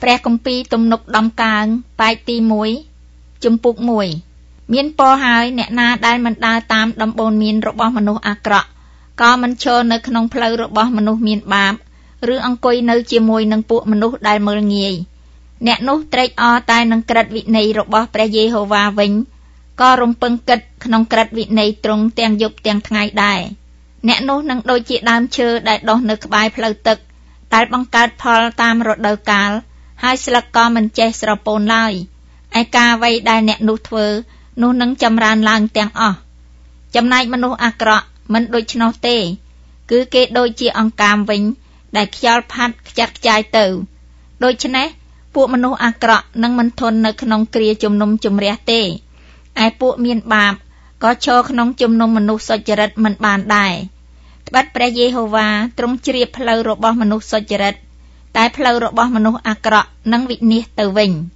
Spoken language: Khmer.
ព្រះគម្ពីរទំនុកដំកើងប៉ែកទី1ជំពូក1មានពរហើយអ្នកណាដែលមិនដើរតាមដំបូន្មានរបស់មនុស្សអាក្រក់ក៏មិនឈរនៅក្នុងផ្លូវរបស់មនុស្សមានបាបឬអង្គុយនៅជាមួយនឹងពួកមនុស្សដែលមើលងាយអ្នកនោះត្រេកអរតែនឹងក្រឹត្យវិន័យរបស់ព្រះយេហូវ៉ាវិញក៏រំពឹងគិតក្នុងក្រឹត្យវិន័យទ្រង់ទាំងយប់ទាំងថ្ងៃដែរអ្នកនោះនឹងដូចជាដើមឈើដែលដុះនៅក្បែរផ្លូវទឹកដែលបង្កើតផលតាមរដូវកាលហើយស្លឹកក៏មិនចេះស្រពោនឡើយឯការអ្វីដែលអ្នកនោះធ្វើនោះនឹងចម្រើនឡើងទាំងអស់ចំណែកមនុស្សអាក្រក់មិនដូច្នោះទេគឺគេដូចជាអង្កាមវិញដែលខ្យល់ផាត់ខ្ចាត់ខ្ចាយទៅដូច្នេះពួកមនុស្សអាក្រក់នឹងមិនធន់នៅក្នុងគ្រាជំនុំជម្រះទេឯពួកមានបាបក៏ឈរក្នុងជំនុំមនុស្សសុចរិតមិនបានដែរត្បិតព្រះយេហូវ៉ាទ្រង់ជ្រាបផ្លូវរបស់មនុស្សសុចរិតតែផ្លូវរបស់មនុស្សអាក្រក់នឹងវិនាសទៅវិញ